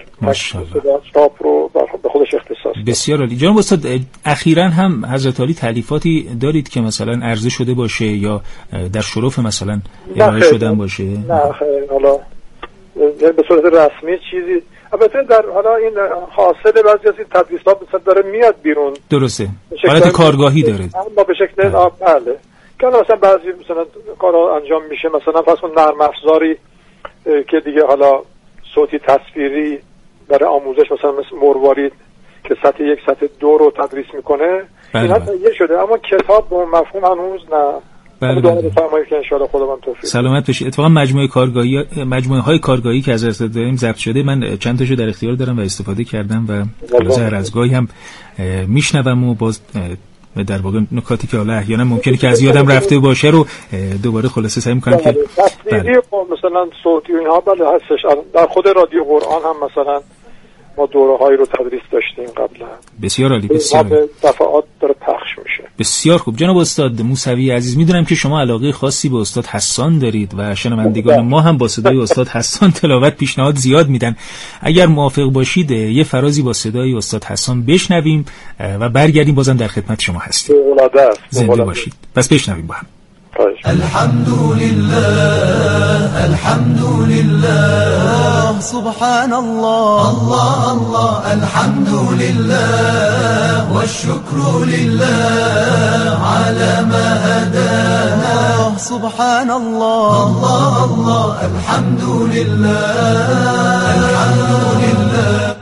چاپ رو به خودش اختصاص داد. بسیار عالی. جناب استاد اخیراً هم حضرت علی تالیفاتی دارید که مثلا عرضه شده باشه یا در شرف مثلا ارائه شدن باشه؟ نه خیر، حالا به صورت رسمی چیزی البته در حالا این حاصل بعضی از این تدریسات مثلا داره میاد بیرون. درسته. حالت کارگاهی داره. اما به شکل بله. که مثلا بعضی مثلا کارا انجام میشه مثلا فرض کن نرم افزاری که دیگه حالا صوتی تصویری برای آموزش مثلا مثل مروارید که سطح 1 سطح 2 رو تدریس میکنه. اینا تهیه شده اما کتاب به مفهوم هنوز نه. بله بله. که ان شاء الله خداوند توفیق سلامت باشید. اتفاقا مجموعه های کارگاهی که از ارسال داریم ضبط شده من چند تاشو در اختیار دارم و استفاده کردم و خلاصه هر از گاهی هم میشنوم و باز در واقع نکاتی که حالا احیانا ممکنه که از یادم رفته باشه رو دوباره خلاصه سعی می‌کنم که تصویری مثلا صوتی و اینها بله هستش. در خود رادیو قرآن هم مثلا ما دوره‌هایی رو تدریس داشتیم قبلا. بسیار عالی. بسیار به دفعات داره پخش میشه. بسیار خوب. جناب استاد موسوی عزیز میدونم که شما علاقه خاصی به استاد حسان دارید و شنوندگان ما هم با صدای استاد حسان تلاوت پیشنهاد زیاد میدن. اگر موافق باشید یه فرازی با صدای استاد حسان بشنویم و برگردیم بازم در خدمت شما هستیم. زنده باشید. پس بشنویم با هم. الحمد لله الحمد لله سبحان الله الله الله الحمد لله والشكر لله على ما هدانا سبحان الله الله الله الحمد لله الحمد لله.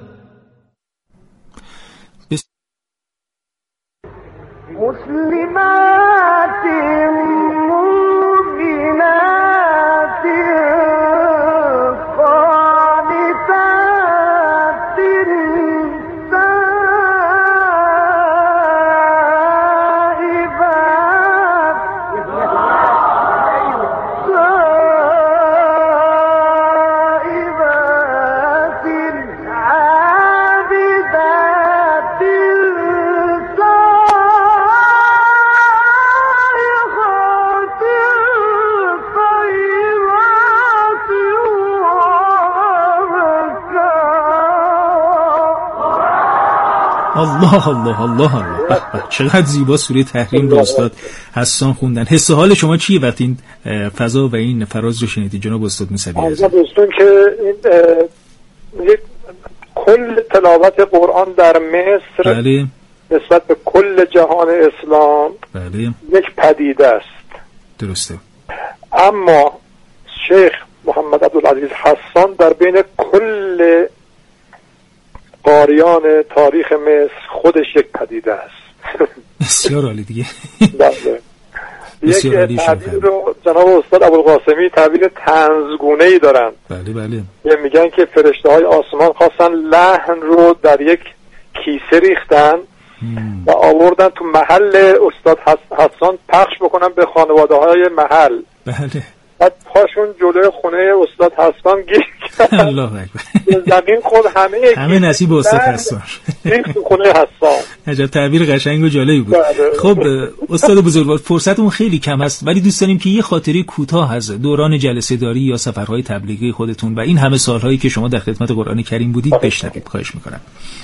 مسلمات مؤمنات قانتات الله الله الله الله. چقدر زیبا سوره تحریم رو استاد حسان خوندن. حس حال شما چیه وقتی این فضا و این فراز رو شنیدید جناب استاد موسوی عزیز؟ دوستان که این کل تلاوت قرآن در مصر بله. نسبت به کل جهان اسلام بله. یک پدیده است. درسته. اما شیخ محمد عبدالعزیز حسان در بین کل قاریان تاریخ مصر خودش یک پدیده است. بسیار عالی دیگه. بله. یک تعبیر رو جناب استاد ابوالقاسمی تعبیر طنزگونه‌ای دارن. بله بله. میگن که فرشته‌های آسمان خواستن لحن رو در یک کیسه ریختن و آوردن تو محل استاد حسان پخش بکنن به خانواده‌های محل. بله. بعد پاشون جلوی خونه استاد حسان گیر کرد. الله اکبر. زمین خود همه نصیب استاد حسان. این تو خونه حسان. عجب تعبیر قشنگ و جالبی بود. خب استاد بزرگوار فرصتمون خیلی کم است ولی دوست داریم که یه خاطره کوتاه از دوران جلسه داری یا سفرهای تبلیغی خودتون و این همه سالهایی که شما در خدمت قرآن کریم بودید بشنوید. خواهش می‌کنم.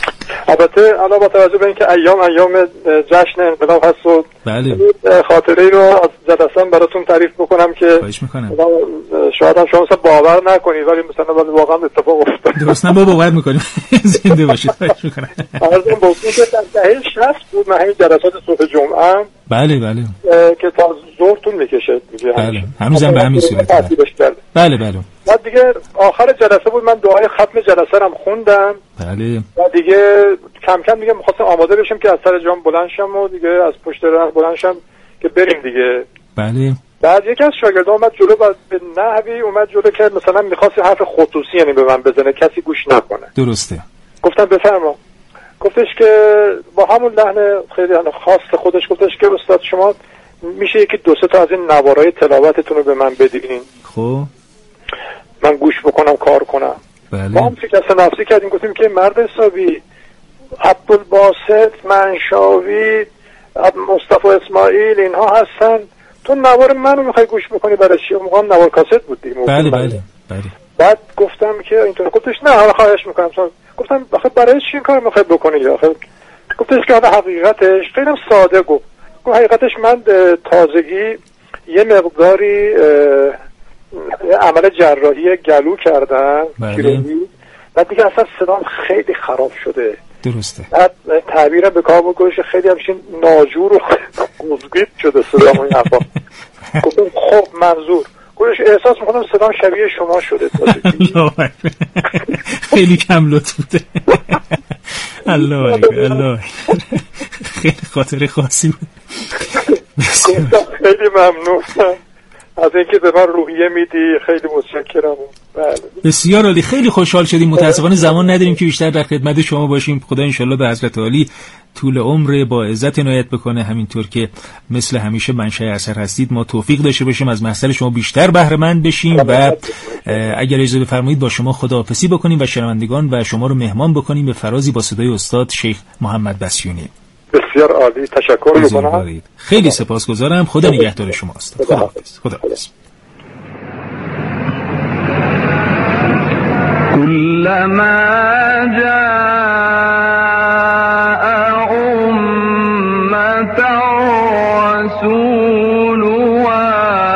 البته الان با توجه به اینکه ایام جشن انقلاب هست و بله خاطره رو از جلسه براتون تعریف بکنم که خواهش میکنم. شاید هم شما باور نکنید ولی مثلا واقعا اتفاق افتاد. درست نه بابا باور میکنیم. زنده باشید. خواهش میکنم. ارزم بگم که در دهه 60 بود من همین جلسات صبح جمعه بله بله که تا ظهر طول میکشه دیگه. بله هنوزم به همین صورت. بله بله. بعد دیگه آخر جلسه بود من دعای ختم جلسه رو خوندم. بله. و دیگه کم کم دیگه می‌خواستم آماده بشم که از سر جام بلند شم و دیگه از پشت راه بلند شم که بریم دیگه. بله. بعد یکی از شاگردان اومد جلو و به نحوی اومد جلو که مثلا می‌خواست حرف خصوصی یعنی به من بزنه کسی گوش نکنه. درسته. گفتم بفرما. گفتش که با همون لحن خیلی خاص خودش گفتش که استاد شما میشه یکی دو سه تا از این نوارای تلاوتتون رو به من بدین. خب من گوش بکنم کار کنم. بله. ما هم فکر نفسی کردیم گفتیم که مرد حسابی عبدالباسط منشاوی مصطفی اسماعیل اینها هستن تو نوار منو میخوای گوش بکنی برای چی؟ موقع هم نوار کاست بود دیگه. بله بله بله. بعد گفتم که اینطور گفتش نه حالا خواهش میکنم. گفتم آخه برای چی این کار میخوای بکنی آخه؟ گفتش که حقیقتش خیلی ساده گفت حقیقتش من تازگی یه مقداری عمل جراحی گلو کردن. بله. بعد دیگه اصلا صدام خیلی خراب شده. درسته. بعد تعبیرم به کار بگوش خیلی همچین ناجور و گزگید شده صدام این حرفا. گفتم خب منظور گوش احساس میکنم صدام شبیه شما شده. خیلی کم لطف بوده. الله الله خیلی خاطر خاصی بود. خیلی ممنونم از اینکه به من روحیه میدی. خیلی متشکرم. بله بسیار عالی. خیلی خوشحال شدیم. متاسفانه زمان نداریم که بیشتر در خدمت شما باشیم. خدا انشالله به حضرت عالی طول عمر با عزت عنایت بکنه. همینطور که مثل همیشه منشأ اثر هستید ما توفیق داشته باشیم از محصل شما بیشتر بهره مند بشیم و اگر اجازه بفرمایید با شما خداحافظی بکنیم و شنوندگان و شما رو مهمان بکنیم به فرازی با صدای استاد شیخ محمد بسیونی. بسیار عالی. تشکر می‌کنم. خیلی سپاسگزارم. خدا نگهدار شما استاد. خداحافظ. خداحافظ. كلما جاء أمة رسولها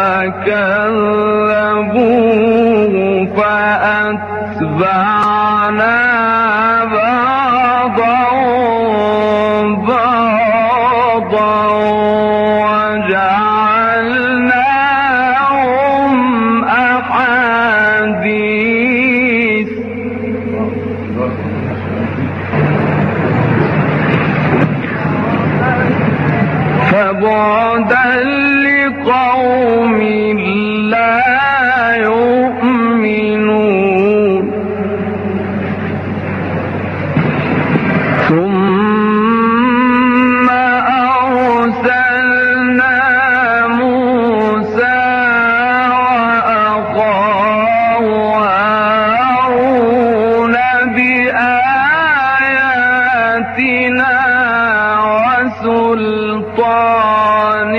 كذبوه فأتبعنا بعضهم بعضا وجعلناهم أحاديث فبعدا لقوم لا يؤمنون ثم أرسلنا موسى وأخاه هارون بآياتنا وسلطان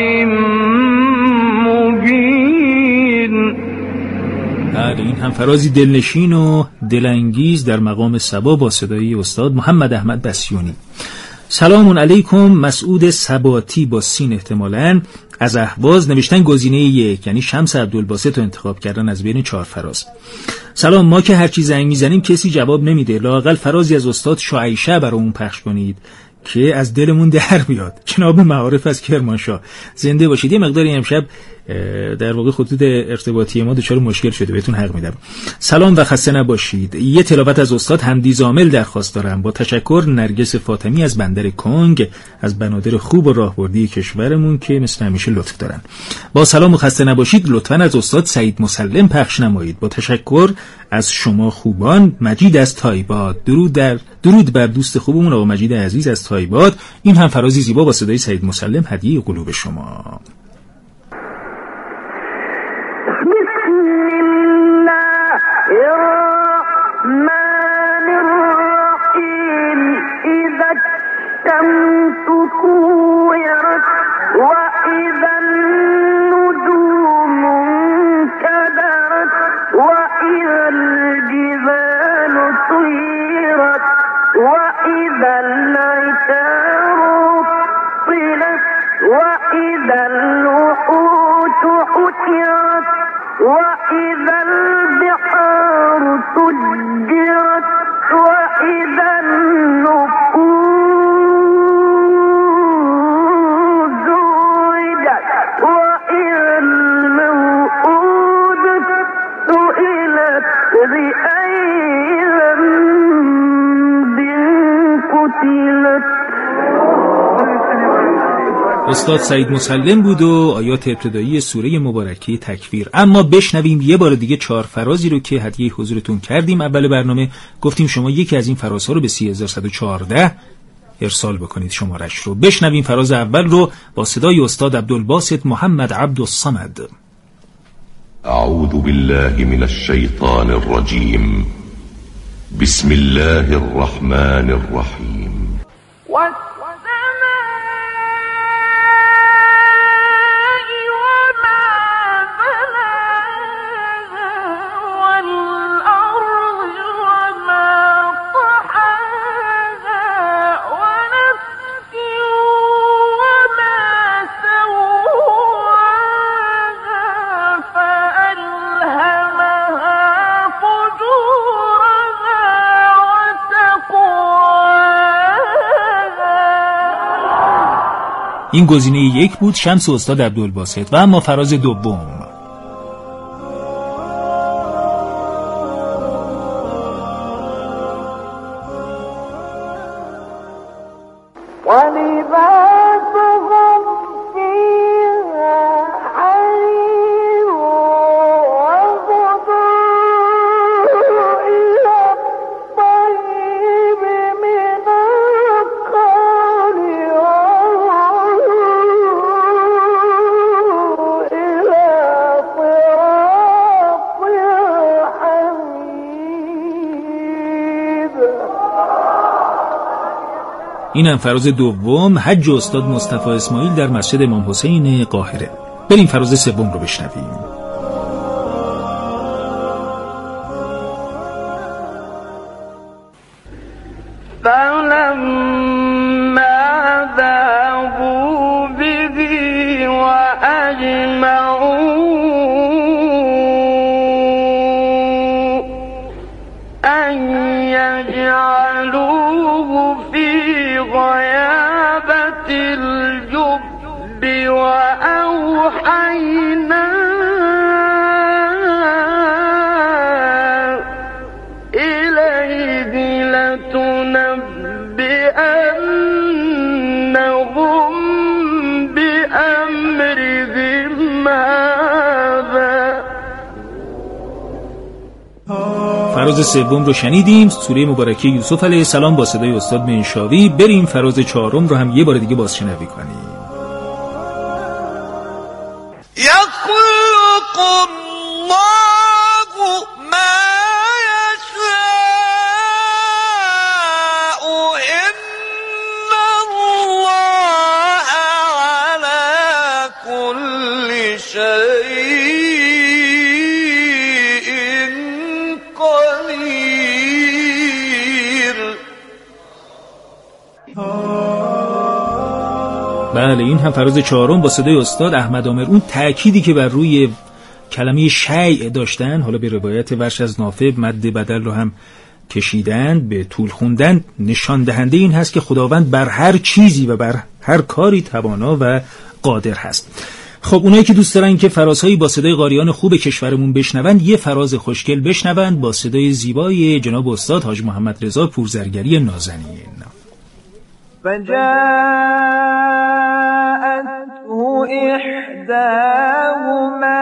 مبين. این هم فرازی دلنشین و دلانگیز در مقام صبا با صدای استاد محمد احمد بسیونی. سلام علیکم. مسعود ثباتی با سین احتمالاً از اهواز نوشتن گزینه 1 یعنی شمس عبدالباسط رو انتخاب کردن از بین 4 فراز. سلام. ما که هرچی زنگ میزنیم کسی جواب نمیده. لااقل فرازی از استاد شعیشه برامون پخش کنید که از دلمون در بیاد. جناب معارف از کرمانشاه زنده باشید. یه مقداری امشب در واقع خطوط ارتباطی ما دچار مشکل شده. بهتون حق میدم. سلام و خسته نباشید. یه تلاوت از استاد حمدی زامل درخواست دارم. با تشکر. نرگس فاطمی از بندر کنگ از بنادر خوب و راهبردی کشورمون که مثل همیشه لطف دارن. با سلام و خسته نباشید. لطفاً از استاد سعید مسلم پخش نمایید. با تشکر از شما خوبان. مجید از تایباد. درود بر دوست خوبمون آقا مجید عزیز از تایباد. این هم فرازی زیبا با صدای سعید مسلم هدیه قلوب شما. الرحمن الرحيم إذا الشمس كورت وإذا النجوم انكدرت وإذا الجبال سيرت وإذا العشار طلت وإذا الوحوش حشرت وإذا البحار سجرت وإذا النفوس زوجت وإذا الموءودة سئلت بأي ذنب قتلت. استاد سعید مسلم بود و آیات ابتدایی سوره مبارکه تکویر. اما بشنویم یه بار دیگه 4 فرازی رو که هدیه حضورتون کردیم اول برنامه. گفتیم شما یکی از این فرازها رو به 30114 ارسال بکنید شمارش رو. بشنویم فراز اول رو با صدای استاد عبدالباسط محمد عبدالصمد. اعوذ بالله من الشیطان الرجیم. بسم الله الرحمن الرحیم. این گزینه 1 بود، شمس استاد عبدالباسط. و اما فراز دوم. اینم فراز دوم، حج استاد مصطفی اسماعیل در مسجد امام حسین قاهره. بریم فراز سوم رو بشنویم. فراز سوم رو شنیدیم، سوره مبارکه یوسف علیه السلام با صدای استاد منشاوی. بریم فراز چهارم رو هم یه بار دیگه بازشنوی کنیم. یخلق الله ما یشاء ان الله علی كل شیء بله، این هم فراز چهارم با صدای استاد احمد عامر. اون تأکیدی که بر روی کلمه شیء داشتن، حالا به روایت ورش از نافع مد بدل رو هم کشیدن، به طول خوندن، نشان دهنده این هست که خداوند بر هر چیزی و بر هر کاری توانا و قادر هست. خب اونایی که دوست دارن که فرازهایی با صدای قاریان خوب کشورمون بشنوند، یه فراز خوشگل بشنوند با صدای زیبای جناب استاد حاج محمد رضا پورزرگری نازنین. فجاءته إحداهما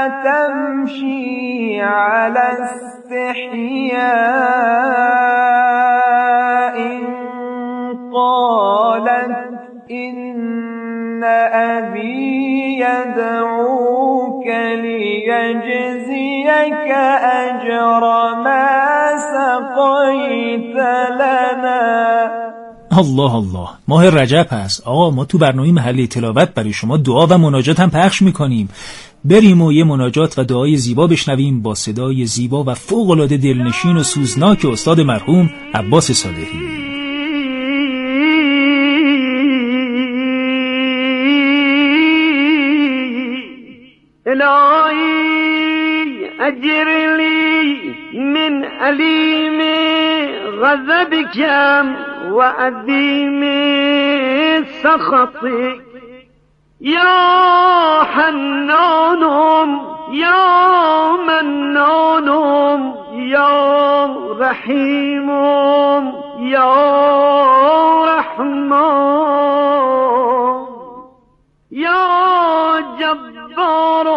تمشي على استحياء قالت إن أبي يدعوك ليجزيك أجر ما سقيت لنا. الله الله، ماه رجب هست آقا، ما تو برنامه محلی تلاوت برای شما دعا و مناجات هم پخش میکنیم. بریم و یه مناجات و دعای زیبا بشنویم با صدای زیبا و فوق‌العاده دلنشین و سوزناک استاد مرحوم عباس صالحی. إلهي أجر لي من أليم غضبك وأديم سخطك يا حنان يا منان يا رحيم يا رحمن يا جبار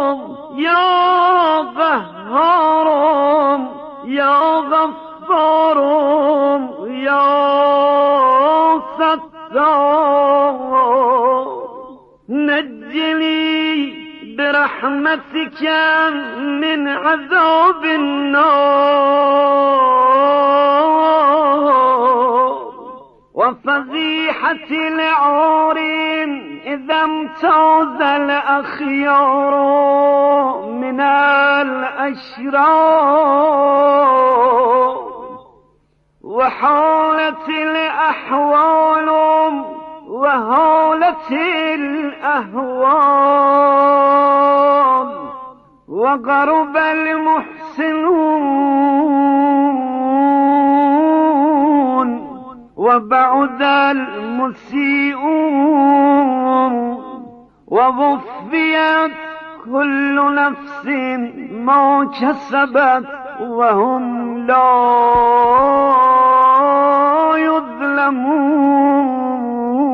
يا قهار يا غفار يا ستار نجني برحمتك من عذاب النار وفضيحة العار إذا امتاز الأخيار من الأشرار وحالت الأحوال وهالت الأهوال وغرب المحسنون وبعد المسيئون ووفيت كل نفس ما كسبت وهم لا يظلمون.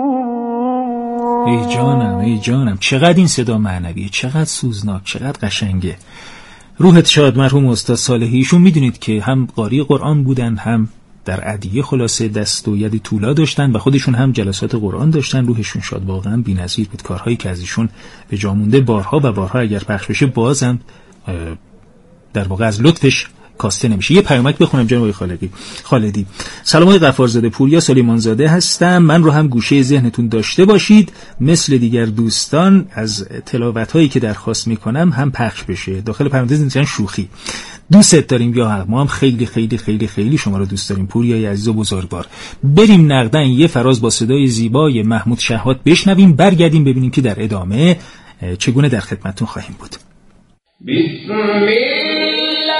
ای جانم ای جانم، چقدر این صدا معنویه، چقدر سوزناک، چقدر قشنگه. روحت شاد مرحوم استاد صالحی. ایشون میدونید که هم قاری قرآن بودن، هم در ادیه خلاصه دست و ید طولا داشتن و خودشون هم جلسات قرآن داشتن. روحشون شاد، واقعا بی‌نظیر بود. کارهایی که از ایشون به جا مونده بارها و بارها اگر پخش بشه بازم در واقع از لطفش کاسته نمیشه. یه پیامک بخونم جناب خالدی. سلام آقای غفارزاده، پوریا سلیمان زاده هستم. من رو هم گوشه ذهنتون داشته باشید، مثل دیگر دوستان از تلاوت‌هایی که درخواست میکنم هم پخش بشه. داخل پرانتز نوشتن شوخی. دوست داریم یا حق، ما هم خیلی خیلی خیلی خیلی شما رو دوست داریم پوریای عزیز و بزرگوار. بریم نقدن یه فراز با صدای زیبای محمود شهوات بشنویم، برگردیم ببینیم که در ادامه چگونه در خدمتتون خواهیم بود. بسم الله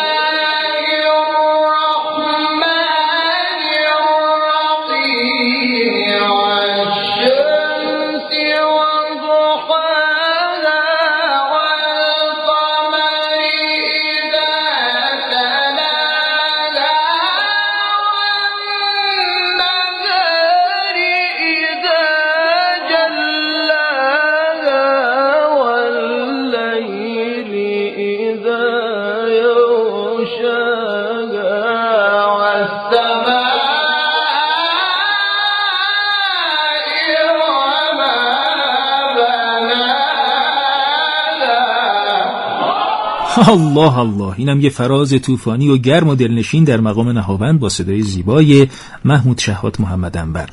الله الله، اینم یه فراز طوفانی و گرم و دلنشین در مقام نهاوند با صدای زیبای محمود شهوات محمد انور.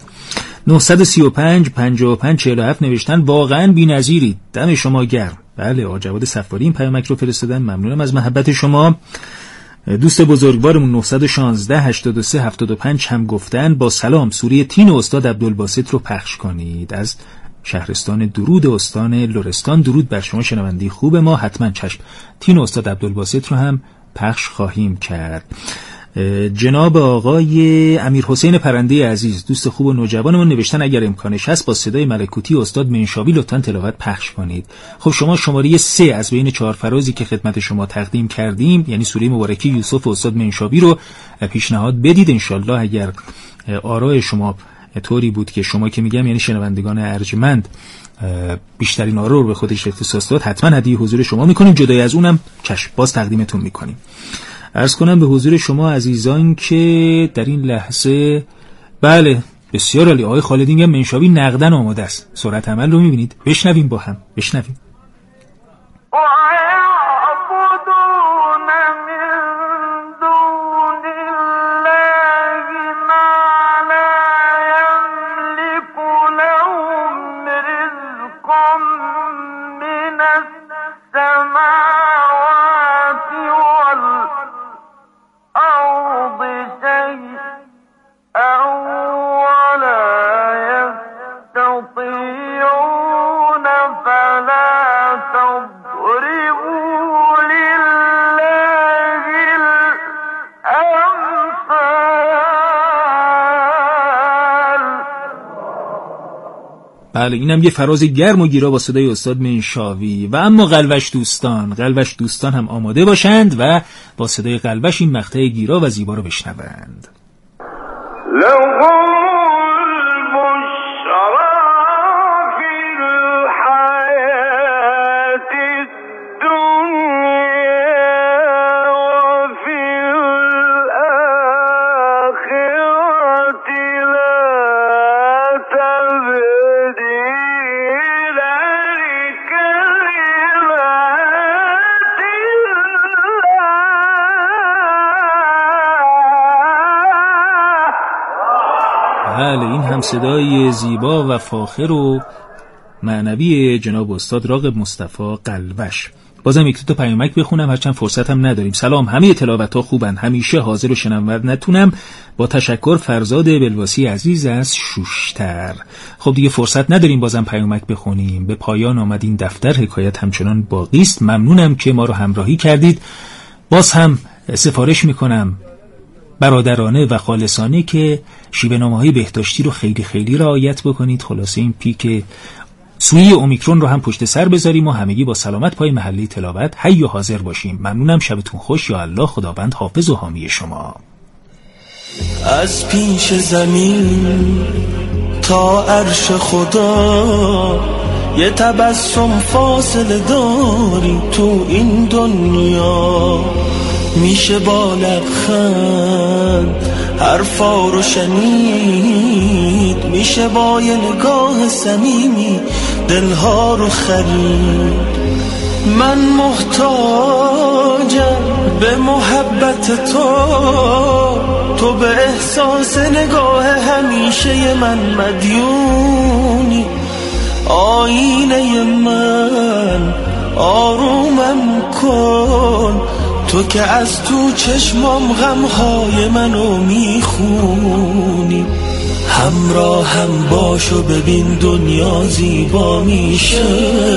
935 55 47 نوشتن واقعا بی‌نظیرید، دم شما گرم. بله، آقا جواد صفاری این پیامک رو فرستادن، ممنونم از محبت شما. دوست بزرگوارمون 916 83 75 هم گفتن با سلام سوره تین استاد عبدالباسط رو پخش کنید. از شهرستان درود استان لرستان درود بر شما شنونده خوب ما. حتما چشم، تین استاد عبدالباسط رو هم پخش خواهیم کرد. جناب آقای امیر حسین پرنده عزیز، دوست خوب و نوجوانمون نوشتن اگر امکانش هست با صدای ملکوتی استاد منشابی لطفاً تلاوت پخش کنید. خب شما شماره 3 از بین 4 فرازی که خدمت شما تقدیم کردیم، یعنی سوره مبارکه یوسف استاد منشابی رو پیشنهاد بدید. انشالله اگر آرای شما طوری بود که شما که میگم یعنی شنوندگان ارجمند بیشترین آرا رو به خودش اختصاص داد، حتما هدیه حضور شما میکنیم. جدای از اونم چشم باز تقدیمتون میکنیم. عرض کنم به حضور شما عزیزان که در این لحظه بله بسیار عالی، آقای خالدی میگم منشابی نقدن آماده است. سرعت عمل رو میبینید. بشنویم با هم، بشنویم. فلا تضرب بله اینم یه فراز گرم و گیرا با صدای استاد منشاوی. و اما قلوش دوستان هم آماده باشند و با صدای قلوش این مقطع گیرا و زیبا رو بشنوند. این هم صدای زیبا و فاخر و معنوی جناب استاد راغب مصطفی قلوش. بازم یک تا پیامک بخونم هرچند فرصت هم نداریم. سلام، همه تلاوت ها خوبن، همیشه حاضر و شنونده نتونم. با تشکر، فرزاد بلواسی عزیز از شوشتر. خب دیگه فرصت نداریم بازم پیامک بخونیم. به پایان آمد این دفتر، حکایت همچنان باقی است. ممنونم که ما رو همراهی کردید. باز هم سفارش میکنم برادرانه و خالصانه که شیوه‌نامه‌های بهداشتی رو خیلی رعایت بکنید. خلاصه این پیک سویه اومیکرون رو هم پشت سر بذاریم و همگی با سلامت پای محله تلاوت حی و حاضر باشیم. ممنونم، شبتون خوش. یا الله خداوند حافظ و حامی شما. از پیش زمین تا عرش خدا یه تبسم فاصله داری تو این دنیا. میشه با لبخند حرفا رو شنید، میشه با یه نگاه صمیمی دلها رو خرید. من محتاجم به محبت تو به احساس نگاه همیشه من مدیونی. آینه من آرومم کن، تو که از تو چشمام غمهای منو میخونی. همراهم باش و ببین دنیا زیبا میشه،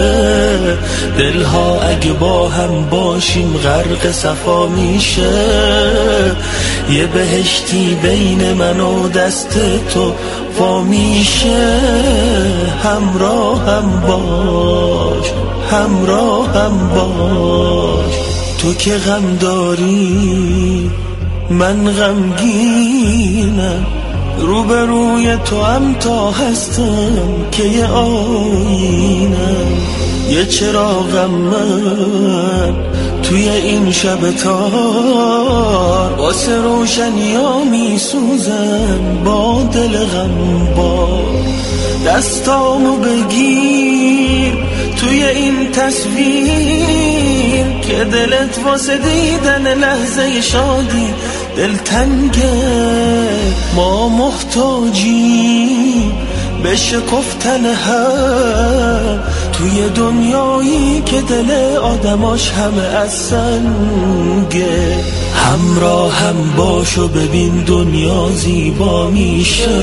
دلها اگه با هم باشیم غرق صفا میشه. یه بهشتی بین من و دست تو وا میشه. همراهم باش، همراهم باش. تو که غم داری من غمگینم، روبروی تو هم تا هستم که یه آینم. یه چراغم من توی این شب تار، واسه روشنیا میسوزم با دل غمبار. دستامو بگیر توی این تصویر که دلت واسه دیدن لحظه شادی دلتنگه. ما محتاجیم به شکفتن هم توی دنیایی که دل آدماش همه از سنگه. همراهم باش و ببین دنیا زیبا میشه،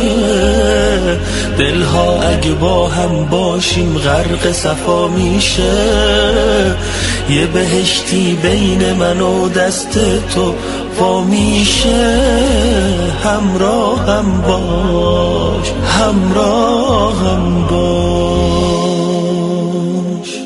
دلها اگه با هم باشیم غرق صفا میشه. یه بهشتی بین من و دست تو وا میشه. همراهم باش، همراهم باش.